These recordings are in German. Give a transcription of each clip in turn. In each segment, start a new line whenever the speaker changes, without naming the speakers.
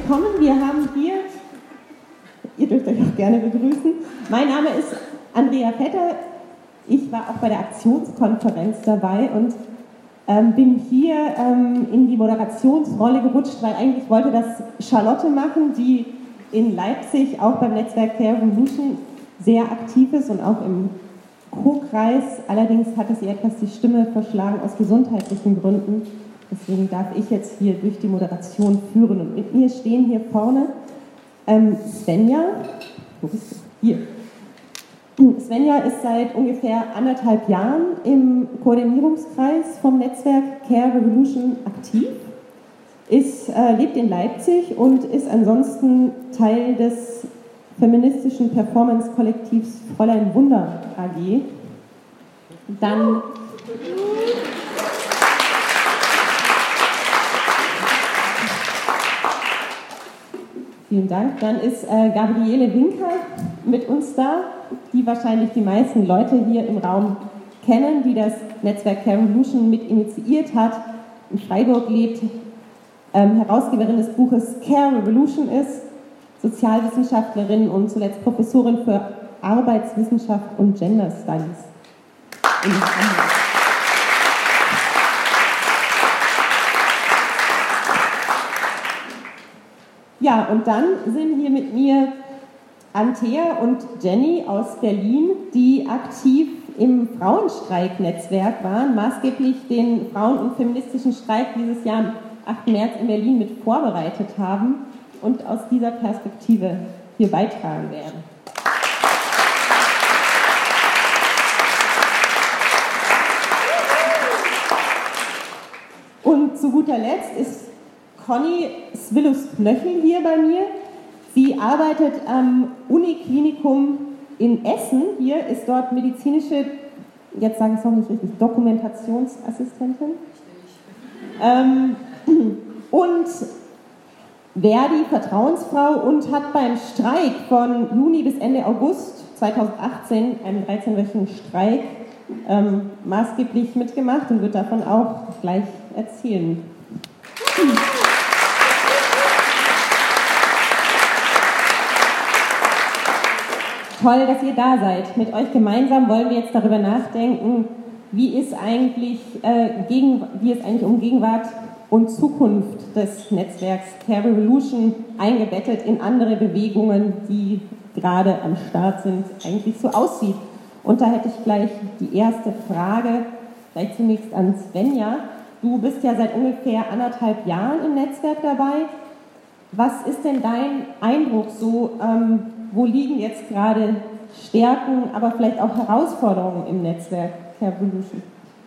willkommen. Wir haben hier, ihr dürft euch auch gerne begrüßen, mein Name ist Andrea Vetter. Ich war auch bei der Aktionskonferenz dabei und bin hier in die Moderationsrolle gerutscht, weil eigentlich wollte das Charlotte machen, die in Leipzig auch beim Netzwerk Care Revolution sehr aktiv ist und auch im Co-Kreis. Allerdings hatte sie etwas die Stimme verschlagen aus gesundheitlichen Gründen. Deswegen darf ich jetzt hier durch die Moderation führen. Und mit mir stehen hier vorne Svenja. Wo bist du? Hier. Svenja ist seit ungefähr 1,5 Jahren im Koordinierungskreis vom Netzwerk Care Revolution aktiv, lebt in Leipzig und ist ansonsten Teil des feministischen Performance-Kollektivs Fräulein Wunder AG. Dann vielen Dank. Dann ist Gabriele Winker mit uns da, die wahrscheinlich die meisten Leute hier im Raum kennen, die das Netzwerk Care Revolution mit initiiert hat, in Freiburg lebt, Herausgeberin des Buches Care Revolution ist, Sozialwissenschaftlerin und zuletzt Professorin für Arbeitswissenschaft und Gender Studies in Hamburg. Ja, und dann sind hier mit mir Antea und Jenny aus Berlin, die aktiv im Frauenstreik-Netzwerk waren, maßgeblich den Frauen- und feministischen Streik dieses Jahr am 8. März in Berlin mit vorbereitet haben und aus dieser Perspektive hier beitragen werden. Und zu guter Letzt ist Conny Svillus-Knöchel hier bei mir. Sie arbeitet am Uniklinikum in Essen. Hier ist dort medizinische, jetzt sage ich es noch nicht richtig, Dokumentationsassistentin. Und Verdi Vertrauensfrau und hat beim Streik von Juni bis Ende August 2018, einem 13-wöchigen Streik, maßgeblich mitgemacht und wird davon auch gleich erzählen. Toll, dass ihr da seid. Mit euch gemeinsam wollen wir jetzt darüber nachdenken, wie es eigentlich um Gegenwart und Zukunft des Netzwerks Care Revolution eingebettet in andere Bewegungen, die gerade am Start sind, eigentlich so aussieht. Und da hätte ich gleich die erste Frage, gleich zunächst an Svenja. Du bist ja seit ungefähr 1,5 Jahren im Netzwerk dabei. Was ist denn dein Eindruck so? Wo liegen jetzt gerade Stärken, aber vielleicht auch Herausforderungen im Netzwerk Care Revolution?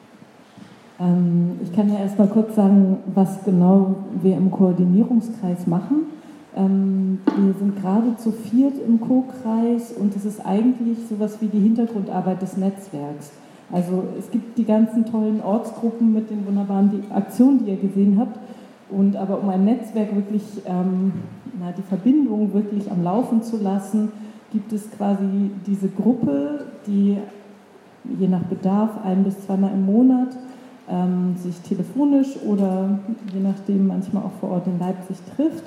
Ich kann ja erst mal kurz sagen, was genau wir im Koordinierungskreis machen. Wir sind gerade zu 4 im Co-Kreis und es ist eigentlich sowas wie die Hintergrundarbeit des Netzwerks. Also es gibt die ganzen tollen Ortsgruppen mit den wunderbaren Aktionen, die ihr gesehen habt. Aber um ein Netzwerk wirklich, die Verbindung wirklich am Laufen zu lassen, gibt es quasi diese Gruppe, die je nach Bedarf 1- bis 2-mal im Monat sich telefonisch oder je nachdem manchmal auch vor Ort in Leipzig trifft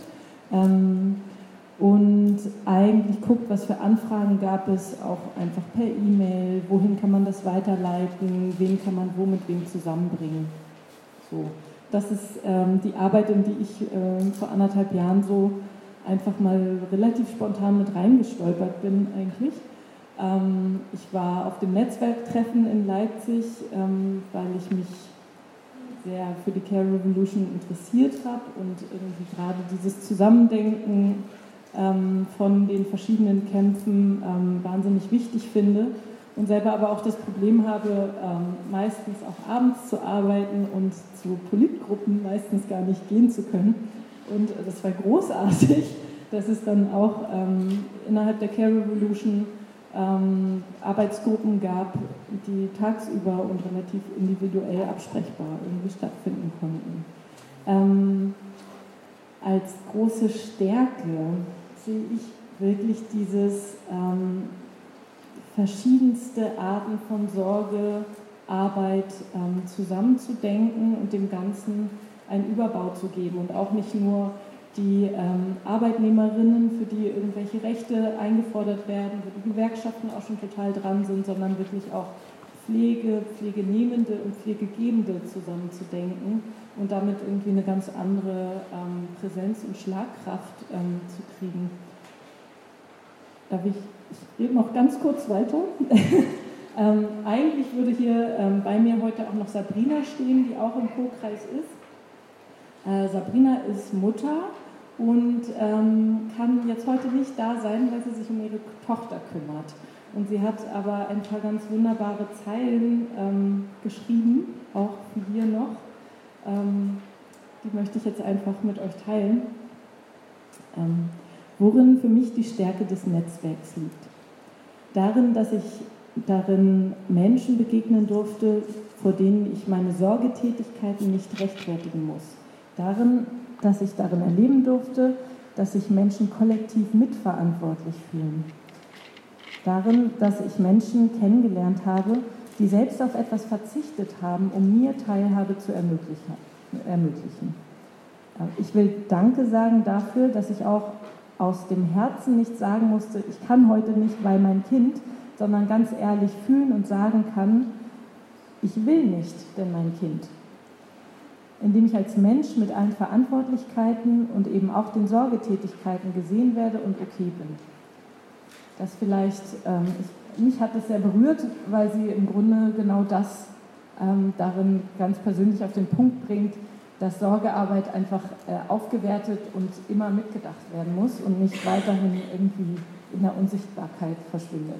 und eigentlich guckt, was für Anfragen gab es, auch einfach per E-Mail, wohin kann man das weiterleiten, wen kann man wo mit wem zusammenbringen. So. Das ist die Arbeit, in die ich vor 1,5 Jahren so einfach mal relativ spontan mit reingestolpert bin eigentlich. Ich war auf dem Netzwerktreffen in Leipzig, weil ich mich sehr für die Care Revolution interessiert habe und irgendwie gerade dieses Zusammendenken von den verschiedenen Kämpfen wahnsinnig wichtig finde. Und selber aber auch das Problem habe, meistens auch abends zu arbeiten und zu Politgruppen meistens gar nicht gehen zu können. Und das war großartig, dass es dann auch innerhalb der Care Revolution Arbeitsgruppen gab, die tagsüber und relativ individuell absprechbar irgendwie stattfinden konnten. Als große Stärke sehe ich wirklich dieses verschiedenste Arten von Sorge, Arbeit zusammenzudenken und dem Ganzen einen Überbau zu geben und auch nicht nur die Arbeitnehmerinnen, für die irgendwelche Rechte eingefordert werden, wo die Gewerkschaften auch schon total dran sind, sondern wirklich auch Pflegenehmende und Pflegegebende zusammenzudenken und damit irgendwie eine ganz andere Präsenz und Schlagkraft zu kriegen. Ich rede noch ganz kurz weiter. Eigentlich würde hier bei mir heute auch noch Sabrina stehen, die auch im Co-Kreis ist. Sabrina ist Mutter und kann jetzt heute nicht da sein, weil sie sich um ihre Tochter kümmert. Und sie hat aber ein paar ganz wunderbare Zeilen geschrieben, auch für hier noch. Die möchte ich jetzt einfach mit euch teilen. Worin für mich die Stärke des Netzwerks liegt. Darin, dass ich darin Menschen begegnen durfte, vor denen ich meine Sorgetätigkeiten nicht rechtfertigen muss. Darin, dass ich darin erleben durfte, dass sich Menschen kollektiv mitverantwortlich fühlen. Darin, dass ich Menschen kennengelernt habe, die selbst auf etwas verzichtet haben, um mir Teilhabe zu ermöglichen. Ich will Danke sagen dafür, dass ich auch aus dem Herzen nicht sagen musste, ich kann heute nicht, weil mein Kind, sondern ganz ehrlich fühlen und sagen kann, ich will nicht, denn mein Kind. Indem ich als Mensch mit allen Verantwortlichkeiten und eben auch den Sorgetätigkeiten gesehen werde und okay bin. Das vielleicht, mich hat es sehr berührt, weil sie im Grunde genau das darin ganz persönlich auf den Punkt bringt, dass Sorgearbeit einfach aufgewertet und immer mitgedacht werden muss und nicht weiterhin irgendwie in der Unsichtbarkeit verschwindet.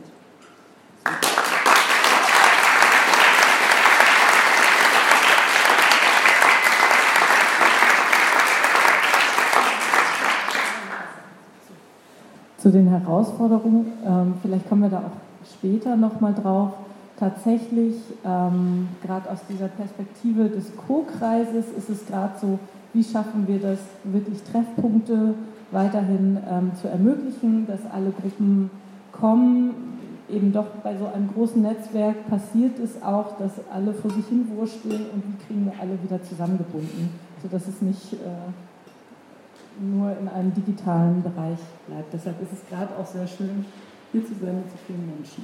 Zu den Herausforderungen, vielleicht kommen wir da auch später nochmal drauf, tatsächlich, gerade aus dieser Perspektive des Co-Kreises ist es gerade so, wie schaffen wir das, wirklich Treffpunkte weiterhin zu ermöglichen, dass alle Gruppen kommen. Eben doch bei so einem großen Netzwerk passiert es auch, dass alle vor sich hin wursteln und wie kriegen wir alle wieder zusammengebunden, sodass es nicht nur in einem digitalen Bereich bleibt. Deshalb ist es gerade auch sehr schön, hier zu sein mit so vielen Menschen.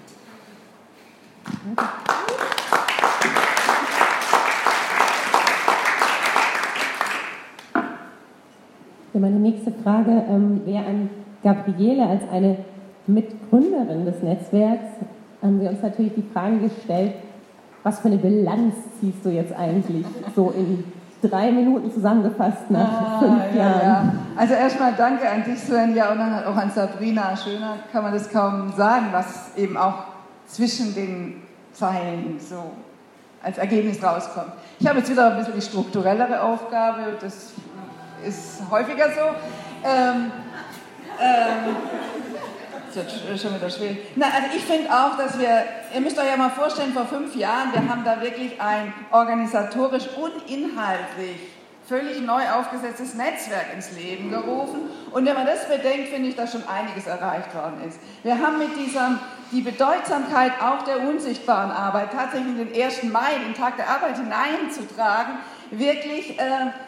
Ja, meine nächste Frage wäre an Gabriele als eine Mitgründerin des Netzwerks. Haben wir uns natürlich die Frage gestellt, was für eine Bilanz ziehst du jetzt eigentlich so in 3 Minuten zusammengefasst nach 5 Jahren?
Ja. Also erstmal danke an dich, Svenja, und dann auch an Sabrina. Schöner kann man das kaum sagen, was eben auch zwischen den Zeilen so als Ergebnis rauskommt. Ich habe jetzt wieder ein bisschen die strukturellere Aufgabe, das ist häufiger so. Das wird schon wieder schwierig. Na, also ich finde auch, dass ihr müsst euch ja mal vorstellen, vor 5 Jahren, wir haben da wirklich ein organisatorisch und inhaltlich völlig neu aufgesetztes Netzwerk ins Leben gerufen. Und wenn man das bedenkt, finde ich, dass schon einiges erreicht worden ist. Wir haben mit die Bedeutsamkeit auch der unsichtbaren Arbeit tatsächlich in den 1. Mai, den Tag der Arbeit, hineinzutragen, wirklich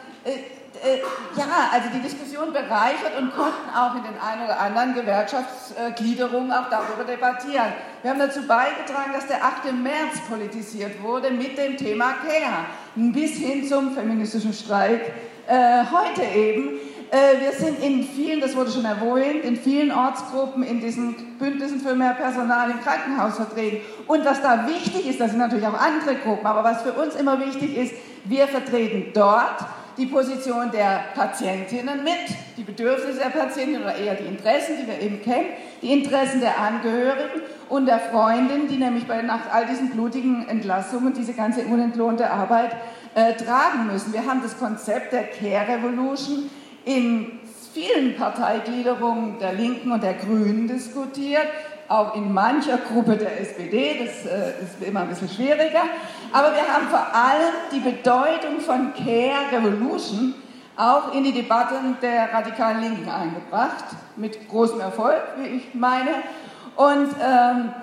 also die Diskussion bereichert und konnten auch in den ein oder anderen Gewerkschaftsgliederungen auch darüber debattieren. Wir haben dazu beigetragen, dass der 8. März politisiert wurde mit dem Thema Care, bis hin zum feministischen Streik heute eben. Wir sind in vielen, das wurde schon erwähnt, in vielen Ortsgruppen in diesen Bündnissen für mehr Personal im Krankenhaus vertreten. Und was da wichtig ist, das sind natürlich auch andere Gruppen, aber was für uns immer wichtig ist, wir vertreten dort die Position der Patientinnen mit, die Bedürfnisse der Patientinnen oder eher die Interessen, die wir eben kennen, die Interessen der Angehörigen und der Freundin, die nämlich nach all diesen blutigen Entlassungen diese ganze unentlohnte Arbeit tragen müssen. Wir haben das Konzept der Care Revolution in vielen Parteigliederungen der Linken und der Grünen diskutiert, auch in mancher Gruppe der SPD, das ist immer ein bisschen schwieriger. Aber wir haben vor allem die Bedeutung von Care Revolution auch in die Debatten der radikalen Linken eingebracht, mit großem Erfolg, wie ich meine. Und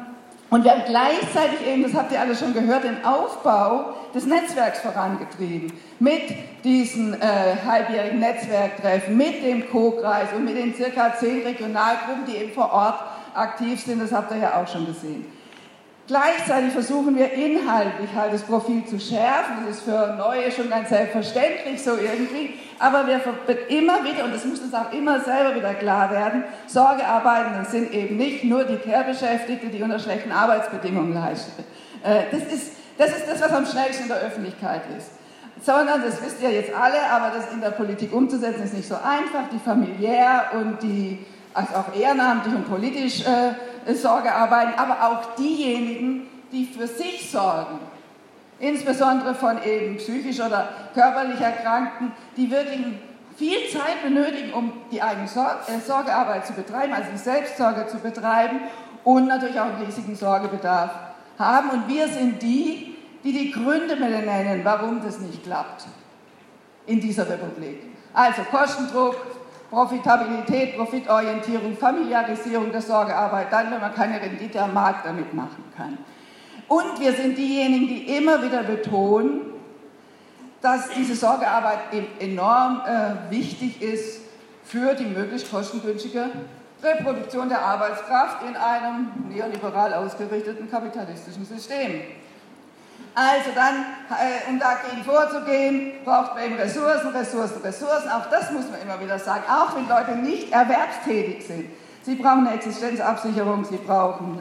Und wir haben gleichzeitig eben, das habt ihr alle schon gehört, den Aufbau des Netzwerks vorangetrieben. Mit diesen halbjährigen Netzwerktreffen, mit dem Co-Kreis und mit den circa 10 Regionalgruppen, die eben vor Ort aktiv sind, das habt ihr ja auch schon gesehen. Gleichzeitig versuchen wir inhaltlich halt das Profil zu schärfen, das ist für Neue schon ganz selbstverständlich so irgendwie, aber wir immer wieder, und das muss uns auch immer selber wieder klar werden, Sorgearbeitende sind eben nicht nur die Care-Beschäftigte, die unter schlechten Arbeitsbedingungen leisten. Das ist das, was am schnellsten in der Öffentlichkeit ist. Sondern, das wisst ihr jetzt alle, aber das in der Politik umzusetzen ist nicht so einfach, die familiär und die also auch ehrenamtlich und politisch Sorge arbeiten, aber auch diejenigen, die für sich sorgen, insbesondere von eben psychisch oder körperlich Erkrankten, die wirklich viel Zeit benötigen, um die eigene Sorgearbeit zu betreiben, also die Selbstsorge zu betreiben und natürlich auch einen riesigen Sorgebedarf haben. Und wir sind die Gründe nennen, warum das nicht klappt in dieser Republik. Also Kostendruck, Profitabilität, Profitorientierung, Familiarisierung der Sorgearbeit, dann, wenn man keine Rendite am Markt damit machen kann. Und wir sind diejenigen, die immer wieder betonen, dass diese Sorgearbeit eben enorm wichtig ist für die möglichst kostengünstige Reproduktion der Arbeitskraft in einem neoliberal ausgerichteten kapitalistischen System. Also dann, um dagegen vorzugehen, braucht man eben Ressourcen. Auch das muss man immer wieder sagen, auch wenn Leute nicht erwerbstätig sind. Sie brauchen eine Existenzabsicherung, sie brauchen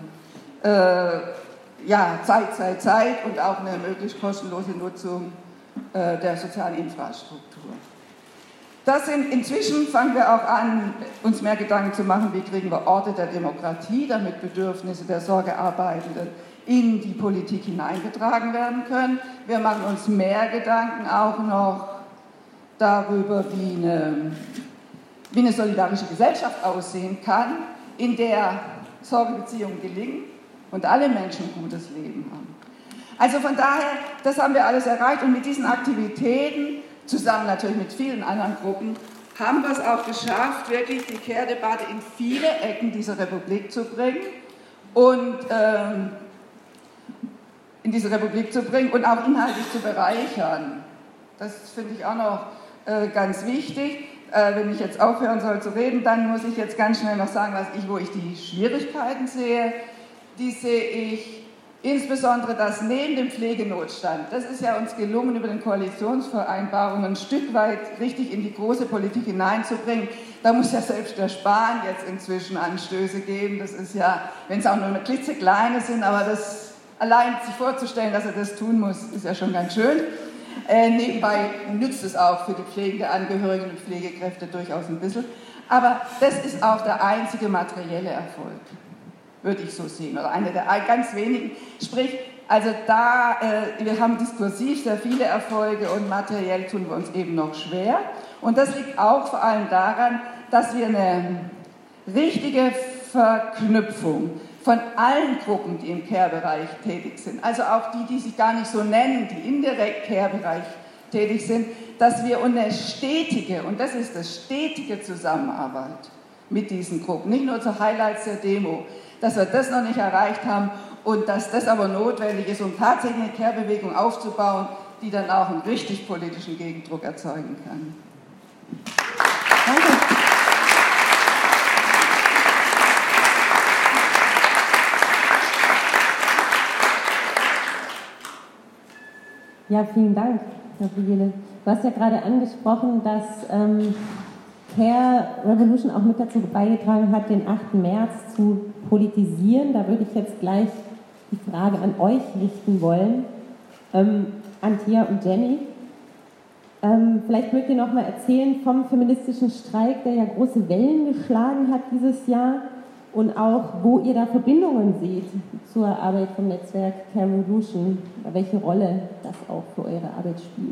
Zeit und auch eine möglichst kostenlose Nutzung der sozialen Infrastruktur. Inzwischen fangen wir auch an, uns mehr Gedanken zu machen, wie kriegen wir Orte der Demokratie, damit Bedürfnisse der Sorgearbeitenden in die Politik hineingetragen werden können. Wir machen uns mehr Gedanken auch noch darüber, wie eine solidarische Gesellschaft aussehen kann, in der Sorgebeziehungen gelingen und alle Menschen ein gutes Leben haben. Also von daher, das haben wir alles erreicht und mit diesen Aktivitäten, zusammen natürlich mit vielen anderen Gruppen, haben wir es auch geschafft, wirklich die Care-Debatte in viele Ecken dieser Republik zu bringen und und auch inhaltlich zu bereichern. Das finde ich auch noch ganz wichtig. Wenn ich jetzt aufhören soll zu reden, dann muss ich jetzt ganz schnell noch sagen, wo ich die Schwierigkeiten sehe. Die sehe ich insbesondere, dass neben dem Pflegenotstand, das ist ja uns gelungen, über den Koalitionsvereinbarungen ein Stück weit richtig in die große Politik hineinzubringen. Da muss ja selbst der Spahn jetzt inzwischen Anstöße geben. Das ist ja, wenn es auch nur klitzekleine sind, aber das allein sich vorzustellen, dass er das tun muss, ist ja schon ganz schön. Nebenbei nützt es auch für die pflegende Angehörigen und Pflegekräfte durchaus ein bisschen. Aber das ist auch der einzige materielle Erfolg, würde ich so sehen. Oder einer der ganz wenigen. Sprich, also wir haben diskursiv sehr viele Erfolge und materiell tun wir uns eben noch schwer. Und das liegt auch vor allem daran, dass wir eine richtige Verknüpfung von allen Gruppen, die im Care-Bereich tätig sind, also auch die sich gar nicht so nennen, die indirekt Care-Bereich tätig sind, dass wir eine stetige, und das ist das, stetige Zusammenarbeit mit diesen Gruppen, nicht nur zu Highlights der Demo, dass wir das noch nicht erreicht haben und dass das aber notwendig ist, um tatsächlich eine Care-Bewegung aufzubauen, die dann auch einen richtig politischen Gegendruck erzeugen kann. Danke.
Ja, vielen Dank, Gabriele. Du hast ja gerade angesprochen, dass Care Revolution auch mit dazu beigetragen hat, den 8. März zu politisieren. Da würde ich jetzt gleich die Frage an euch richten wollen, an Tia und Jenny. Vielleicht mögt ihr noch mal erzählen vom feministischen Streik, der ja große Wellen geschlagen hat dieses Jahr, und auch, wo ihr da Verbindungen seht zur Arbeit vom Netzwerk Care Revolution, welche Rolle das auch für eure Arbeit spielt.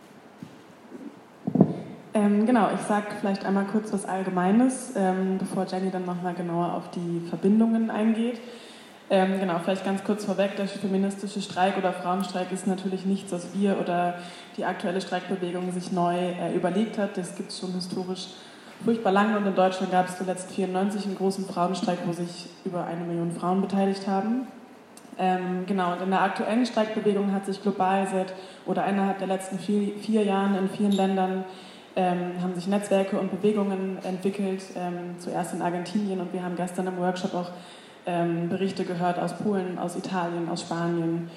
Genau, ich sage vielleicht einmal kurz was Allgemeines, bevor Jenny dann nochmal genauer auf die Verbindungen eingeht. Genau, vielleicht ganz kurz vorweg, der feministische Streik oder Frauenstreik ist natürlich nichts, was wir oder die aktuelle Streikbewegung sich neu überlegt hat. Das gibt es schon historisch furchtbar lange und in Deutschland gab es zuletzt 1994 einen großen Frauenstreik, wo sich über 1 Million Frauen beteiligt haben. Genau, und in der aktuellen Streikbewegung hat sich global innerhalb der letzten 4 Jahren in vielen Ländern haben sich Netzwerke und Bewegungen entwickelt, zuerst in Argentinien, und wir haben gestern im Workshop auch Berichte gehört aus Polen, aus Italien, aus Spanien.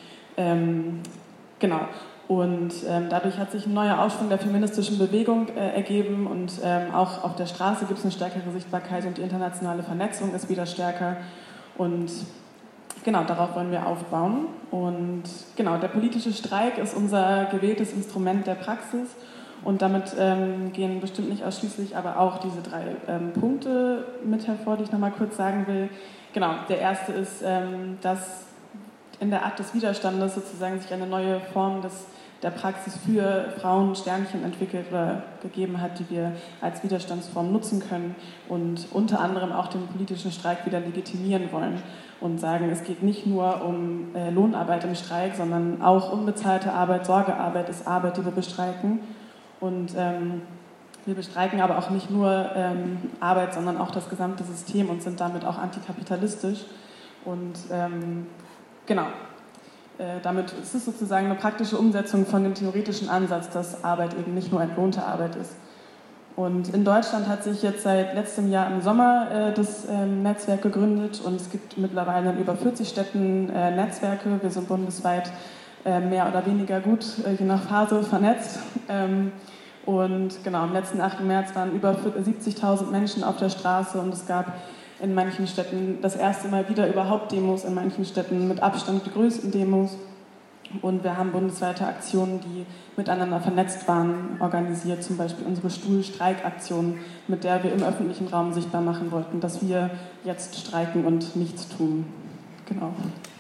Genau. Und dadurch hat sich ein neuer Aufschwung der feministischen Bewegung ergeben, und auch auf der Straße gibt es eine stärkere Sichtbarkeit und die internationale Vernetzung ist wieder stärker. Und genau, darauf wollen wir aufbauen. Und genau, der politische Streik ist unser gewähltes Instrument der Praxis. Und damit gehen bestimmt nicht ausschließlich, aber auch diese 3 Punkte mit hervor, die ich nochmal kurz sagen will. Genau, der erste ist, dass in der Art des Widerstandes sozusagen sich eine neue Form der Praxis für Frauen Sternchen entwickelt oder gegeben hat, die wir als Widerstandsform nutzen können und unter anderem auch den politischen Streik wieder legitimieren wollen und sagen, es geht nicht nur um Lohnarbeit im Streik, sondern auch unbezahlte Arbeit, Sorgearbeit ist Arbeit, die wir bestreiken. Und wir bestreiken aber auch nicht nur Arbeit, sondern auch das gesamte System und sind damit auch antikapitalistisch. Und genau, damit ist es sozusagen eine praktische Umsetzung von dem theoretischen Ansatz, dass Arbeit eben nicht nur entlohnte Arbeit ist. Und in Deutschland hat sich jetzt seit letztem Jahr im Sommer das Netzwerk gegründet, und es gibt mittlerweile in über 40 Städten Netzwerke. Wir sind bundesweit mehr oder weniger gut, je nach Phase, vernetzt. Und genau, am letzten 8. März waren über 70.000 Menschen auf der Straße, und es gab in manchen Städten das erste Mal wieder überhaupt Demos, in manchen Städten mit Abstand die größten Demos. Und wir haben bundesweite Aktionen, die miteinander vernetzt waren, organisiert, zum Beispiel unsere Stuhlstreikaktion, mit der wir im öffentlichen Raum sichtbar machen wollten, dass wir jetzt streiken und nichts tun. Genau.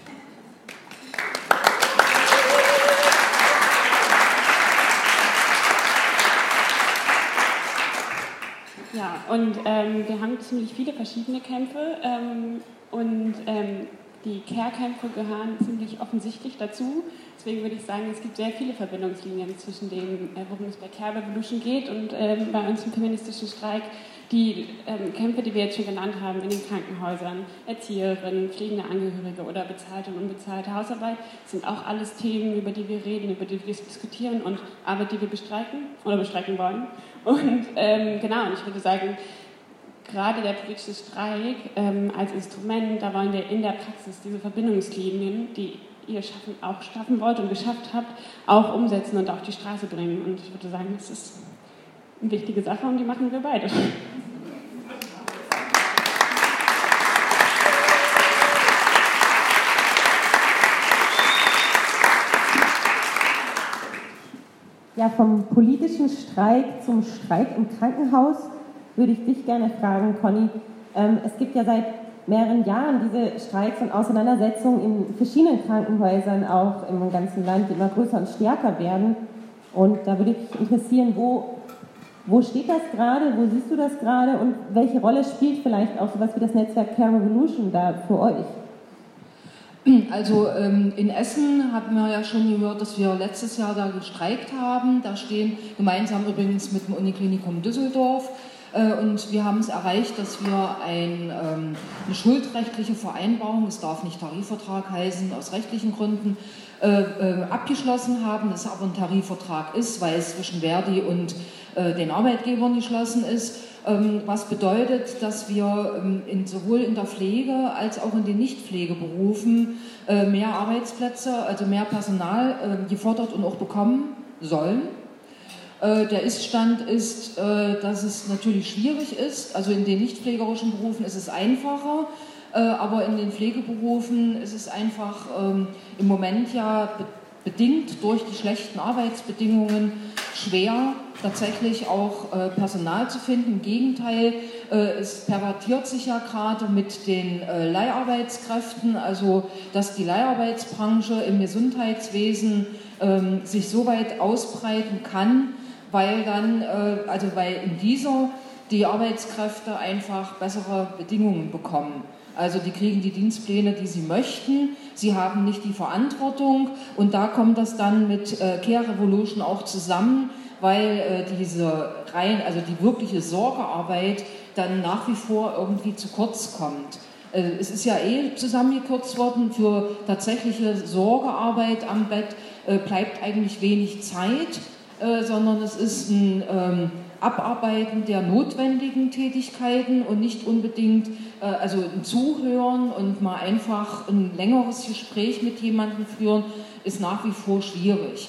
Ja, und wir haben ziemlich viele verschiedene Kämpfe die Care-Kämpfe gehören ziemlich offensichtlich dazu. Deswegen würde ich sagen, es gibt sehr viele Verbindungslinien zwischen dem, worum es bei Care Revolution geht, und bei uns im feministischen Streik. Die Kämpfe, die wir jetzt schon genannt haben, in den Krankenhäusern, Erzieherinnen, pflegende Angehörige oder bezahlte und unbezahlte Hausarbeit, sind auch alles Themen, über die wir reden, über die wir diskutieren, und Arbeit, die wir bestreiken oder bestreiken wollen. Und genau, und ich würde sagen, gerade der politische Streik als Instrument, da wollen wir in der Praxis diese Verbindungslinien, die ihr schaffen wollt und geschafft habt, auch umsetzen und auf die Straße bringen. Und ich würde sagen, das ist eine wichtige Sache, und die machen wir beide.
Ja, vom politischen Streik zum Streik im Krankenhaus würde ich dich gerne fragen, Conny. Es gibt ja seit mehreren Jahren diese Streiks und Auseinandersetzungen in verschiedenen Krankenhäusern, auch im ganzen Land, die immer größer und stärker werden. Und da würde mich interessieren, wo steht das gerade, wo siehst du das gerade, und welche Rolle spielt vielleicht auch sowas wie das Netzwerk Care Revolution da für euch?
Also in Essen hatten wir ja schon gehört, dass wir letztes Jahr da gestreikt haben. Da stehen gemeinsam übrigens mit dem Uniklinikum Düsseldorf. Und wir haben es erreicht, dass wir eine schuldrechtliche Vereinbarung, es darf nicht Tarifvertrag heißen, aus rechtlichen Gründen, abgeschlossen haben, das aber ein Tarifvertrag ist, weil es zwischen Verdi und den Arbeitgebern geschlossen ist, was bedeutet, dass wir sowohl in der Pflege als auch in den Nichtpflegeberufen mehr Arbeitsplätze, also mehr Personal gefordert und auch bekommen sollen. Der Ist-Stand ist, dass es natürlich schwierig ist, also in den nichtpflegerischen Berufen ist es einfacher, aber in den Pflegeberufen ist es einfach im Moment ja bedingt durch die schlechten Arbeitsbedingungen schwer, tatsächlich auch Personal zu finden. Im Gegenteil, es pervertiert sich ja gerade mit den Leiharbeitskräften, also dass die Leiharbeitsbranche im Gesundheitswesen sich so weit ausbreiten kann, weil in dieser die Arbeitskräfte einfach bessere Bedingungen bekommen. Also die kriegen die Dienstpläne, die sie möchten, sie haben nicht die Verantwortung, und da kommt das dann mit Care Revolution auch zusammen, weil die wirkliche Sorgearbeit dann nach wie vor irgendwie zu kurz kommt. Es ist ja zusammengekürzt worden, für tatsächliche Sorgearbeit am Bett bleibt eigentlich wenig Zeit, sondern es ist ein Abarbeiten der notwendigen Tätigkeiten und nicht unbedingt ein Zuhören und mal einfach ein längeres Gespräch mit jemandem führen, ist nach wie vor schwierig.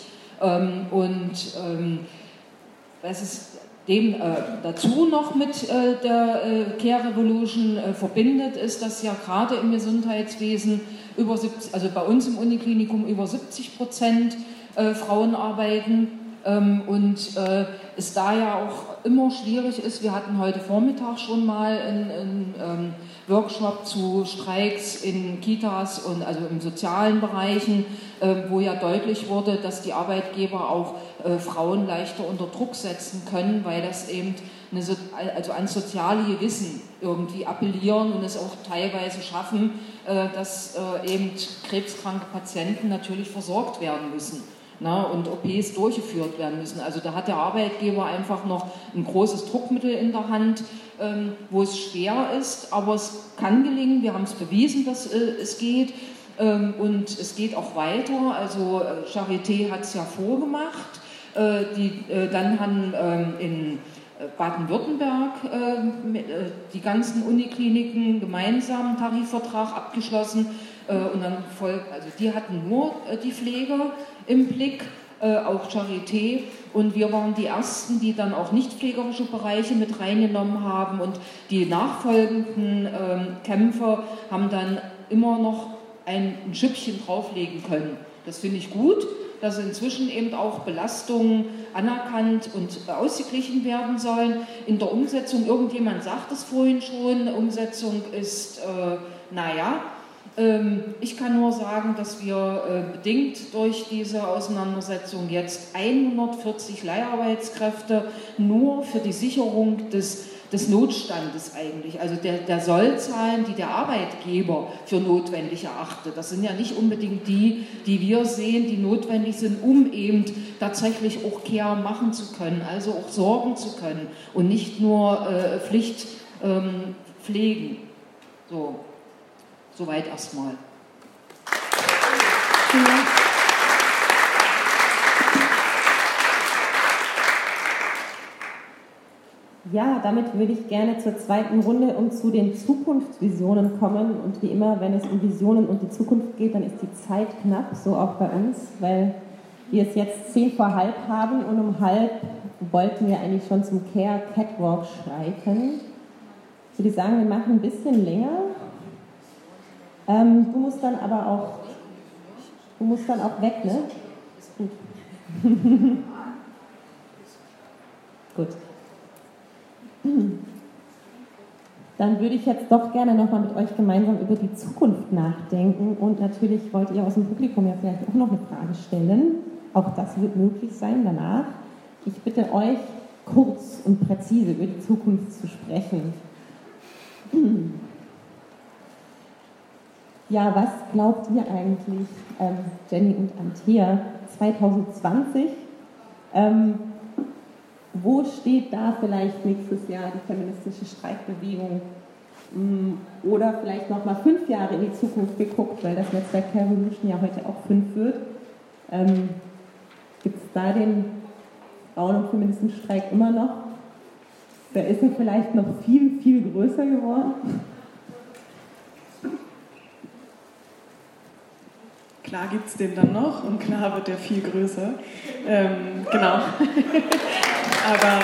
Was es dem dazu noch mit der Care Revolution verbindet, ist, dass ja gerade im Gesundheitswesen bei uns im Uniklinikum über 70% Frauen arbeiten und es da ja auch immer schwierig ist. Wir hatten heute Vormittag schon mal einen Workshop zu Streiks in Kitas und also in sozialen Bereichen, wo ja deutlich wurde, dass die Arbeitgeber auch Frauen leichter unter Druck setzen können, weil das eben ans soziale Gewissen irgendwie appellieren und es auch teilweise schaffen, dass eben krebskranke Patienten natürlich versorgt werden müssen. Und OPs durchgeführt werden müssen. Also da hat der Arbeitgeber einfach noch ein großes Druckmittel in der Hand, wo es schwer ist, aber es kann gelingen. Wir haben es bewiesen, dass es geht und es geht auch weiter. Also Charité hat es ja vorgemacht. Dann haben in Baden-Württemberg die ganzen Unikliniken gemeinsam einen Tarifvertrag abgeschlossen und dann die hatten nur die Pflege im Blick, auch Charité, und wir waren die Ersten, die dann auch nicht pflegerische Bereiche mit reingenommen haben und die nachfolgenden Kämpfer haben dann immer noch ein Schüppchen drauflegen können. Das finde ich gut, dass inzwischen eben auch Belastungen anerkannt und ausgeglichen werden sollen. In der Umsetzung, irgendjemand sagt es vorhin schon, Umsetzung ist, ich kann nur sagen, dass wir bedingt durch diese Auseinandersetzung jetzt 140 Leiharbeitskräfte nur für die Sicherung des Notstandes eigentlich, also der Sollzahlen, die der Arbeitgeber für notwendig erachtet. Das sind ja nicht unbedingt die wir sehen, die notwendig sind, um eben tatsächlich auch Care machen zu können, also auch sorgen zu können und nicht nur Pflicht pflegen. Soweit erstmal.
Ja, damit würde ich gerne zur zweiten Runde und zu den Zukunftsvisionen kommen. Und wie immer, wenn es um Visionen und die Zukunft geht, dann ist die Zeit knapp, so auch bei uns, weil wir es jetzt 11:10 haben und um 11:30 wollten wir eigentlich schon zum Care Catwalk schreiten. Ich würde sagen, wir machen ein bisschen länger. Du musst dann auch weg, ne? Gut. Gut. Dann würde ich jetzt doch gerne nochmal mit euch gemeinsam über die Zukunft nachdenken und natürlich wollt ihr aus dem Publikum ja vielleicht auch noch eine Frage stellen. Auch das wird möglich sein danach. Ich bitte euch, kurz und präzise über die Zukunft zu sprechen. Ja, was glaubt ihr eigentlich, Jenny und Antea, 2020? Wo steht da vielleicht nächstes Jahr die feministische Streikbewegung? Oder vielleicht nochmal 5 Jahre in die Zukunft geguckt, weil das Netzwerk Care Revolution ja heute auch 5 wird. Gibt es da den Frauen- und Feministenstreik immer noch? Da ist er vielleicht noch viel, viel größer geworden.
Klar gibt es den dann noch und klar wird der viel größer. Genau. Aber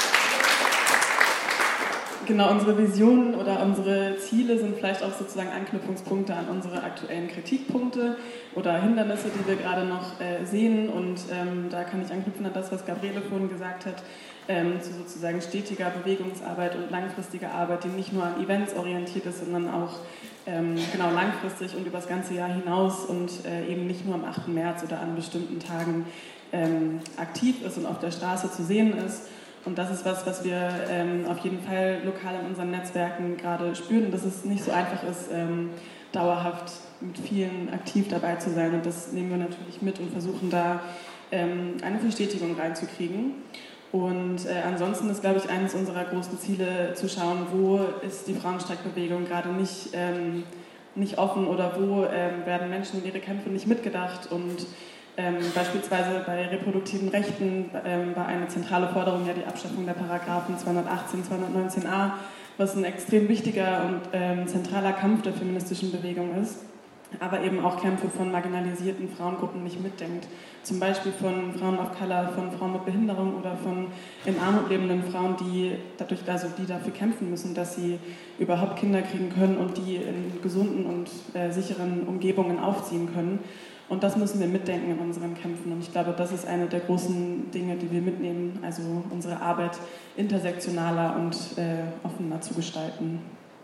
genau, unsere Visionen oder unsere Ziele sind vielleicht auch sozusagen Anknüpfungspunkte an unsere aktuellen Kritikpunkte oder Hindernisse, die wir gerade noch sehen. Und da kann ich anknüpfen an das, was Gabriele vorhin gesagt hat, zu sozusagen stetiger Bewegungsarbeit und langfristiger Arbeit, die nicht nur an Events orientiert ist, sondern auch genau langfristig und über das ganze Jahr hinaus und eben nicht nur am 8. März oder an bestimmten Tagen aktiv ist und auf der Straße zu sehen ist. Und das ist was wir auf jeden Fall lokal in unseren Netzwerken gerade spüren, dass es nicht so einfach ist, dauerhaft mit vielen aktiv dabei zu sein. Und das nehmen wir natürlich mit und versuchen da eine Verstetigung reinzukriegen. Und ansonsten ist, glaube ich, eines unserer großen Ziele zu schauen, wo ist die Frauenstreikbewegung gerade nicht offen oder wo werden Menschen und ihre Kämpfe nicht mitgedacht. Und beispielsweise bei reproduktiven Rechten war eine zentrale Forderung ja die Abschaffung der Paragraphen 218, 219a, was ein extrem wichtiger und zentraler Kampf der feministischen Bewegung ist, aber eben auch Kämpfe von marginalisierten Frauengruppen nicht mitdenkt. Zum Beispiel von Frauen of Color, von Frauen mit Behinderung oder von in Armut lebenden Frauen, die dafür kämpfen müssen, dass sie überhaupt Kinder kriegen können und die in gesunden und sicheren Umgebungen aufziehen können. Und das müssen wir mitdenken in unseren Kämpfen. Und ich glaube, das ist eine der großen Dinge, die wir mitnehmen, also unsere Arbeit intersektionaler und offener zu gestalten.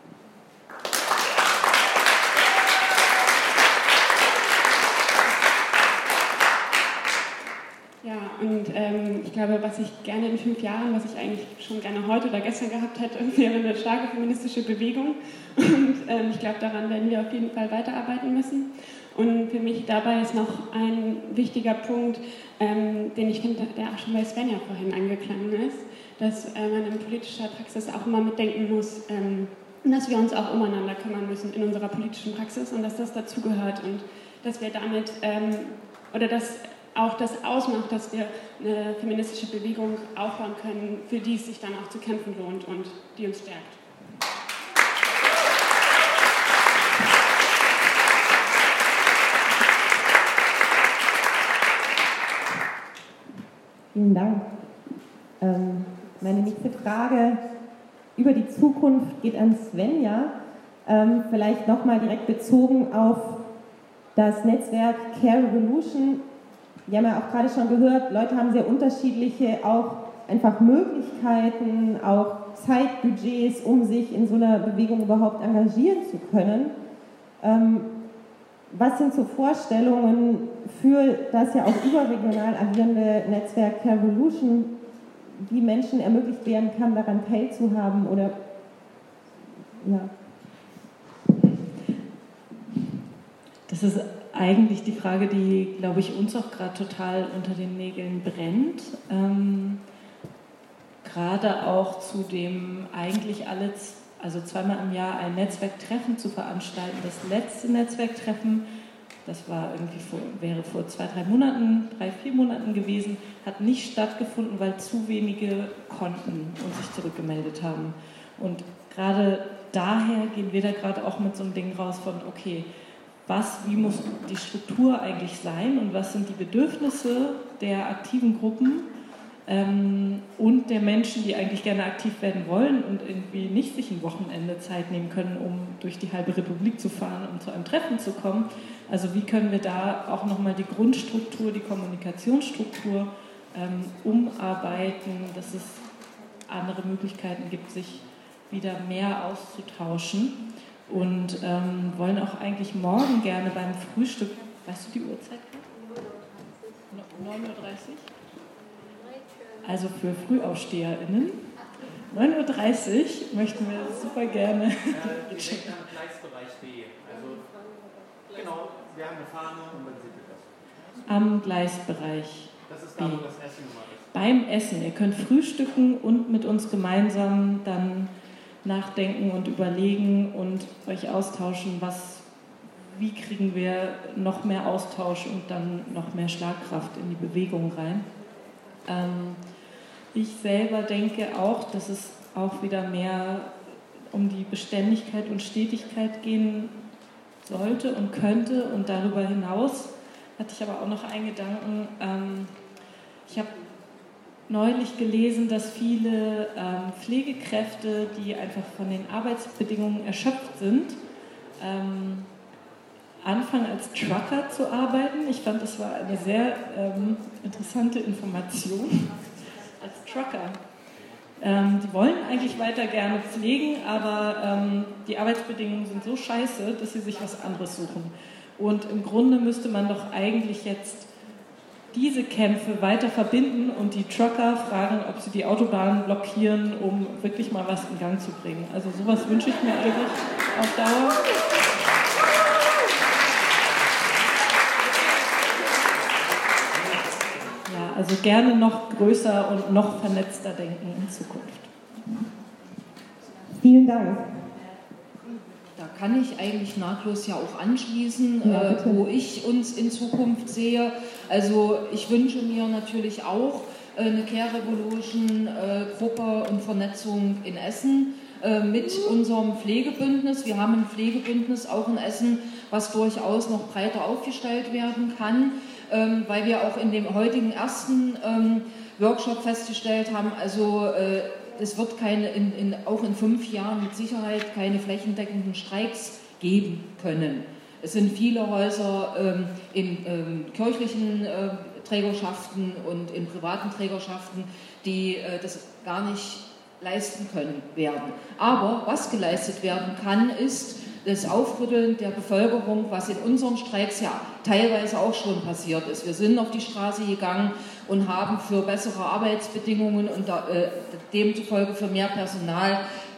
Ja, und ich glaube, was ich gerne in 5 Jahren, was ich eigentlich schon gerne heute oder gestern gehabt hätte, wäre eine starke feministische Bewegung. Und ich glaube, daran werden wir auf jeden Fall weiterarbeiten müssen. Und für mich dabei ist noch ein wichtiger Punkt, den ich finde, der auch schon bei Svenja vorhin angeklungen ist, dass man in politischer Praxis auch immer mitdenken muss, dass wir uns auch umeinander kümmern müssen in unserer politischen Praxis und dass das dazugehört und dass wir damit, oder dass auch das ausmacht, dass wir eine feministische Bewegung aufbauen können, für die es sich dann auch zu kämpfen lohnt und die uns stärkt.
Vielen Dank. Meine nächste Frage über die Zukunft geht an Svenja. Vielleicht nochmal direkt bezogen auf das Netzwerk Care Revolution. Wir haben ja auch gerade schon gehört, Leute haben sehr unterschiedliche auch einfach Möglichkeiten, auch Zeitbudgets, um sich in so einer Bewegung überhaupt engagieren zu können. Was sind so Vorstellungen für das ja auch überregional agierende Netzwerk Care Revolution, wie Menschen ermöglicht werden kann, daran teilzuhaben oder ja?
Das ist eigentlich die Frage, die, glaube ich, uns auch gerade total unter den Nägeln brennt. Gerade auch zu dem eigentlich also 2-mal im Jahr ein Netzwerktreffen zu veranstalten. Das letzte Netzwerktreffen, das wäre vor 2-3 Monaten, 3-4 Monaten gewesen, hat nicht stattgefunden, weil zu wenige konnten und sich zurückgemeldet haben. Und gerade daher gehen wir da gerade auch mit so einem Ding raus von, okay, wie muss die Struktur eigentlich sein und was sind die Bedürfnisse der aktiven Gruppen und der Menschen, die eigentlich gerne aktiv werden wollen und irgendwie nicht sich ein Wochenende Zeit nehmen können, um durch die halbe Republik zu fahren, um zu einem Treffen zu kommen. Also wie können wir da auch nochmal die Grundstruktur, die Kommunikationsstruktur umarbeiten, dass es andere Möglichkeiten gibt, sich wieder mehr auszutauschen. Und wollen auch eigentlich morgen gerne beim Frühstück, weißt du die Uhrzeit? 9.30 Uhr? Also für FrühaufsteherInnen. 9.30 Uhr möchten wir super gerne.
Direkt am Gleisbereich B. Also, genau, wir haben eine Fahne und dann seht ihr das.
Am Gleisbereich B.
Das ist da, wo das Essen immer ist.
Beim Essen. Ihr könnt frühstücken und mit uns gemeinsam dann nachdenken und überlegen und euch austauschen, wie kriegen wir noch mehr Austausch und dann noch mehr Schlagkraft in die Bewegung rein. Ich selber denke auch, dass es auch wieder mehr um die Beständigkeit und Stetigkeit gehen sollte und könnte. Und darüber hinaus hatte ich aber auch noch einen Gedanken. Ich habe neulich gelesen, dass viele Pflegekräfte, die einfach von den Arbeitsbedingungen erschöpft sind, anfangen als Trucker zu arbeiten. Ich fand, das war eine sehr interessante Information. Als Trucker. Die wollen eigentlich weiter gerne pflegen, aber die Arbeitsbedingungen sind so scheiße, dass sie sich was anderes suchen. Und im Grunde müsste man doch eigentlich jetzt diese Kämpfe weiter verbinden und die Trucker fragen, ob sie die Autobahn blockieren, um wirklich mal was in Gang zu bringen. Also sowas wünsche ich mir eigentlich auf Dauer. Also gerne noch größer und noch vernetzter denken in Zukunft.
Vielen Dank.
Da kann ich eigentlich nahtlos ja auch anschließen, wo ich uns in Zukunft sehe. Also ich wünsche mir natürlich auch eine Care Revolution Gruppe und Vernetzung in Essen mit unserem Pflegebündnis. Wir haben ein Pflegebündnis auch in Essen, was durchaus noch breiter aufgestellt werden kann, weil wir auch in dem heutigen ersten Workshop festgestellt haben, also es wird auch in 5 Jahren mit Sicherheit keine flächendeckenden Streiks geben können. Es sind viele Häuser in kirchlichen Trägerschaften und in privaten Trägerschaften, die das gar nicht leisten können werden. Aber was geleistet werden kann, ist das Aufrütteln der Bevölkerung, was in unseren Streiks ja teilweise auch schon passiert ist. Wir sind auf die Straße gegangen und haben für bessere Arbeitsbedingungen und demzufolge für mehr Personal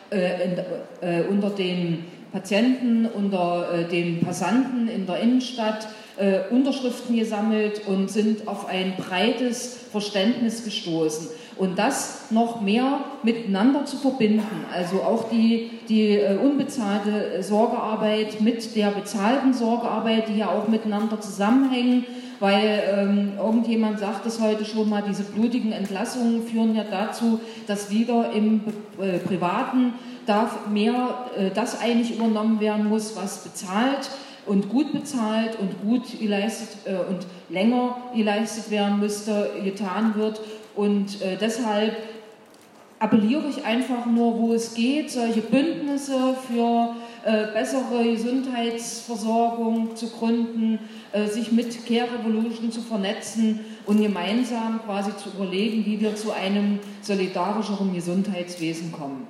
unter den Patienten, unter den Passanten in der Innenstadt Unterschriften gesammelt und sind auf ein breites Verständnis gestoßen. Und das noch mehr miteinander zu verbinden, also auch die unbezahlte Sorgearbeit mit der bezahlten Sorgearbeit, die ja auch miteinander zusammenhängen, weil irgendjemand sagt es heute schon mal, diese blutigen Entlassungen führen ja dazu, dass wieder im Privaten mehr das eigentlich übernommen werden muss, was bezahlt und gut bezahlt und gut geleistet und länger geleistet werden müsste, getan wird. Und deshalb appelliere ich einfach nur, wo es geht, solche Bündnisse für bessere Gesundheitsversorgung zu gründen, sich mit Care Revolution zu vernetzen und gemeinsam quasi zu überlegen, wie wir zu einem solidarischeren Gesundheitswesen kommen.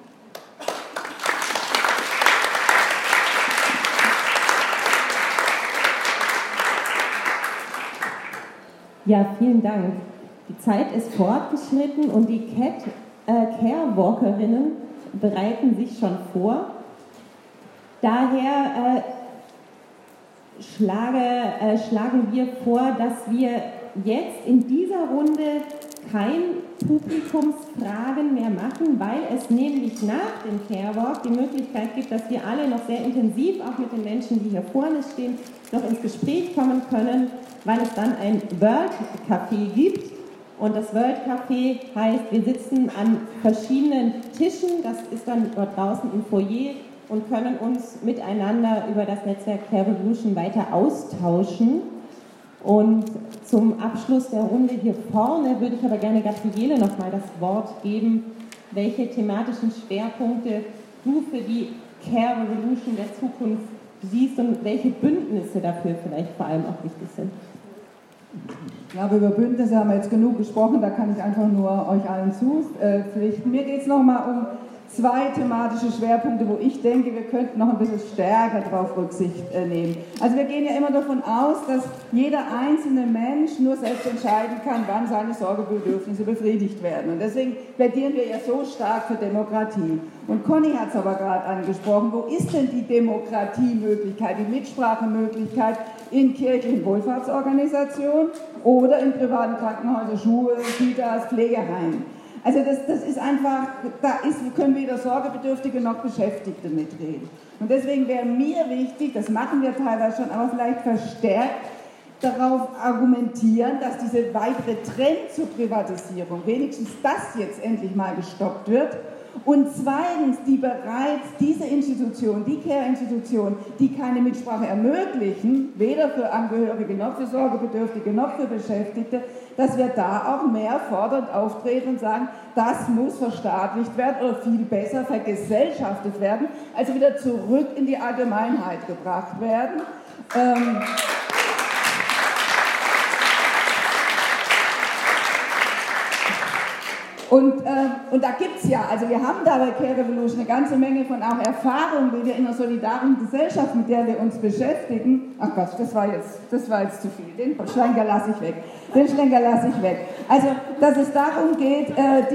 Ja, vielen Dank. Die Zeit ist fortgeschritten und die Care-Walkerinnen bereiten sich schon vor. Daher schlagen wir vor, dass wir jetzt in dieser Runde kein Publikumsfragen mehr machen, weil es nämlich nach dem Care-Walk die Möglichkeit gibt, dass wir alle noch sehr intensiv, auch mit den Menschen, die hier vorne stehen, noch ins Gespräch kommen können, weil es dann ein World Café gibt. Und das World Café heißt, wir sitzen an verschiedenen Tischen, das ist dann dort draußen im Foyer, und können uns miteinander über das Netzwerk Care Revolution weiter austauschen. Und zum Abschluss der Runde hier vorne würde ich aber gerne Gabriele nochmal das Wort geben, welche thematischen Schwerpunkte du für die Care Revolution der Zukunft siehst und welche Bündnisse dafür vielleicht vor allem auch wichtig sind.
Ich glaube, über Bündnisse haben wir jetzt genug gesprochen, da kann ich einfach nur euch allen zupflichten. Mir geht es nochmal um 2 thematische Schwerpunkte, wo ich denke, wir könnten noch ein bisschen stärker darauf Rücksicht nehmen. Also wir gehen ja immer davon aus, dass jeder einzelne Mensch nur selbst entscheiden kann, wann seine Sorgebedürfnisse befriedigt werden. Und deswegen plädieren wir ja so stark für Demokratie. Und Conny hat es aber gerade angesprochen, wo ist denn die Demokratiemöglichkeit, die Mitsprachemöglichkeit in kirchlichen Wohlfahrtsorganisationen oder in privaten Krankenhäusern, Schulen, Kitas, Pflegeheimen? Also das ist einfach, können weder Sorgebedürftige noch Beschäftigte mitreden. Und deswegen wäre mir wichtig, das machen wir teilweise schon, aber vielleicht verstärkt darauf argumentieren, dass dieser weitere Trend zur Privatisierung, wenigstens das jetzt endlich mal gestoppt wird. Und zweitens, die bereits diese Institutionen, die Care-Institutionen, die keine Mitsprache ermöglichen, weder für Angehörige noch für Sorgebedürftige noch für Beschäftigte, dass wir da auch mehr fordernd auftreten und sagen, das muss verstaatlicht werden oder viel besser vergesellschaftet werden, also wieder zurück in die Allgemeinheit gebracht werden. Und da gibt es ja, also wir haben da bei Care Revolution eine ganze Menge von auch Erfahrung, wie wir in einer solidarischen Gesellschaft, mit der wir uns beschäftigen, ach Gott, das war jetzt zu viel, den Schlenker lasse ich weg. Also, dass es darum geht,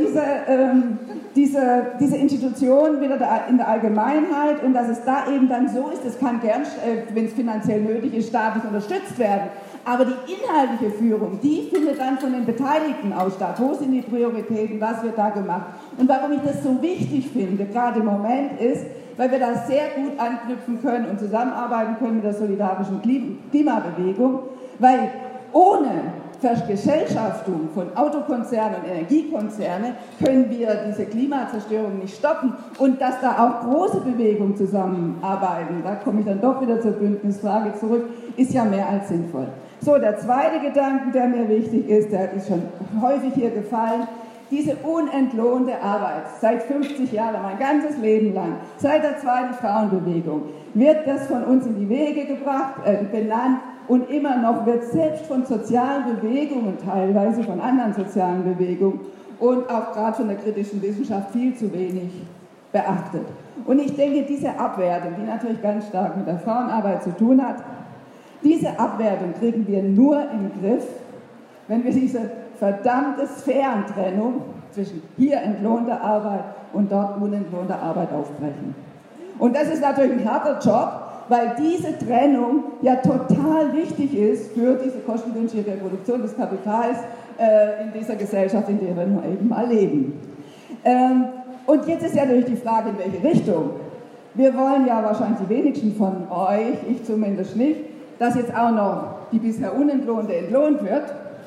diese Institution wieder in der Allgemeinheit und dass es da eben dann so ist, es kann gern, wenn es finanziell nötig ist, staatlich unterstützt werden. Aber die inhaltliche Führung, die findet dann von den Beteiligten aus statt. Wo sind die Prioritäten, was wird da gemacht? Und warum ich das so wichtig finde, gerade im Moment, ist, weil wir da sehr gut anknüpfen können und zusammenarbeiten können mit der solidarischen Klimabewegung, weil ohne Vergesellschaftung von Autokonzernen und Energiekonzernen können wir diese Klimazerstörung nicht stoppen. Und dass da auch große Bewegungen zusammenarbeiten, da komme ich dann doch wieder zur Bündnisfrage zurück, ist ja mehr als sinnvoll. So, der zweite Gedanke, der mir wichtig ist, der ist schon häufig hier gefallen, diese unentlohnte Arbeit, seit 50 Jahren, mein ganzes Leben lang, seit der zweiten Frauenbewegung, wird das von uns in die Wege gebracht, benannt und immer noch wird selbst von sozialen Bewegungen, teilweise von anderen sozialen Bewegungen und auch gerade von der kritischen Wissenschaft viel zu wenig beachtet. Und ich denke, diese Abwertung, die natürlich ganz stark mit der Frauenarbeit zu tun hat, diese Abwertung kriegen wir nur im Griff, wenn wir diese verdammte Sphärentrennung zwischen hier entlohnter Arbeit und dort unentlohnter Arbeit aufbrechen. Und das ist natürlich ein harter Job, weil diese Trennung ja total wichtig ist für diese kostengünstige Reproduktion des Kapitals in dieser Gesellschaft, in der wir nur eben mal leben. Und jetzt ist ja natürlich die Frage, in welche Richtung. Wir wollen ja wahrscheinlich die wenigsten von euch, ich zumindest nicht, dass jetzt auch noch die bisher Unentlohnte entlohnt wird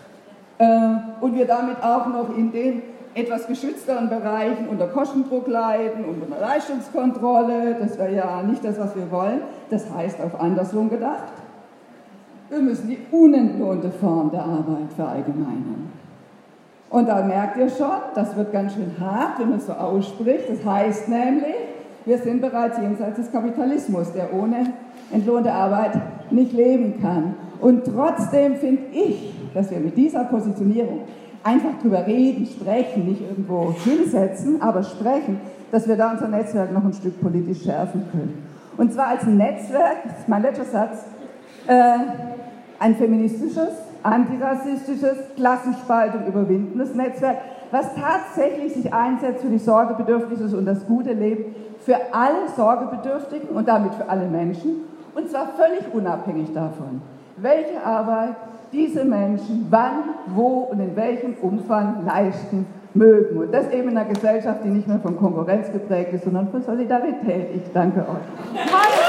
und wir damit auch noch in den etwas geschützteren Bereichen unter Kostendruck leiden und unter Leistungskontrolle. Das wäre ja nicht das, was wir wollen. Das heißt, auf andersrum gedacht, wir müssen die unentlohnte Form der Arbeit verallgemeinern. Und da merkt ihr schon, das wird ganz schön hart, wenn man es so ausspricht. Das heißt nämlich, wir sind bereits jenseits des Kapitalismus, der ohne entlohnte Arbeit nicht leben kann. Und trotzdem finde ich, dass wir mit dieser Positionierung einfach drüber reden, sprechen, nicht irgendwo hinsetzen, aber sprechen, dass wir da unser Netzwerk noch ein Stück politisch schärfen können. Und zwar als ein Netzwerk, das ist mein letzter Satz, ein feministisches, antirassistisches, Klassenspaltung überwindendes Netzwerk, was tatsächlich sich einsetzt für die Sorgebedürftigen und das gute Leben für alle Sorgebedürftigen und damit für alle Menschen, und zwar völlig unabhängig davon, welche Arbeit diese Menschen wann, wo und in welchem Umfang leisten mögen. Und das eben in einer Gesellschaft, die nicht mehr von Konkurrenz geprägt ist, sondern von Solidarität. Ich danke euch.